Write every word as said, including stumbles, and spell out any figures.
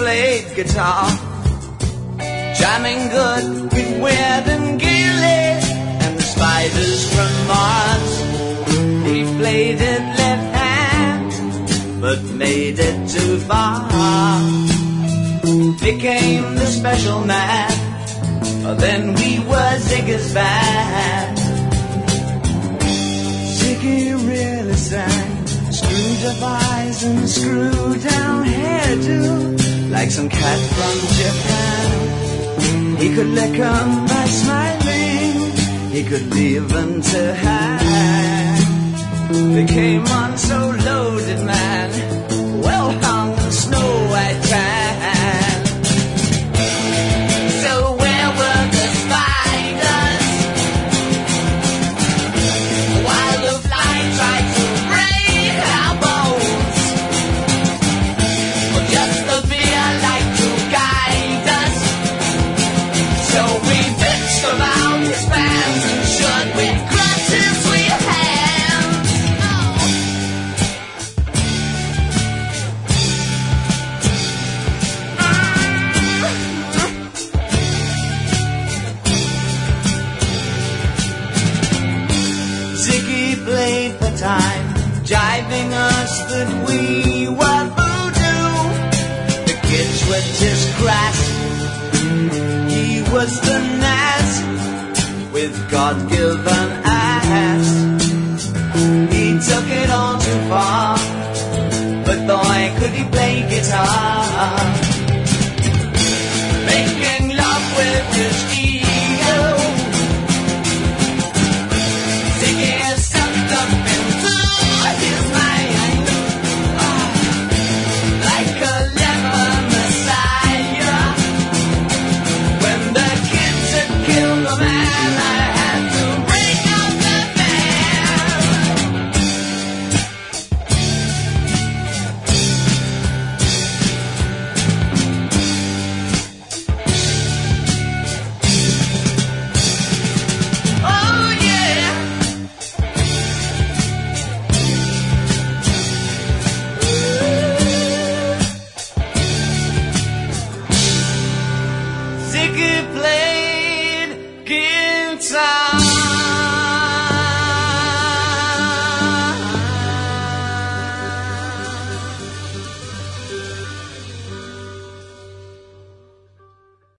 played guitar, jamming good with Weird and Gilly and the Spiders from Mars. He played it left hand, but made it too far. Became the special man, then we were Ziggy's band. Ziggy really sang, screwed up eyes and screwed down hairdo, like some cat from Japan. He could lick 'em by smiling, he could leave 'em to hang. They came on so loaded, man, well hung snow white tan. So where were the spiders while the fly tried to break our bones? Well, just the fear like to guide us. So we bitched about his fans and should with crutches we had. Ziggy played for time, jiving us that we were voodoo. The kids were just crass, he was the Nas with God-given ass. He took it all too far, but boy could he play guitar. Making love with his ego, Ziggy sucked up into his mind, oh, like a leper messiah. When the kids had killed the man,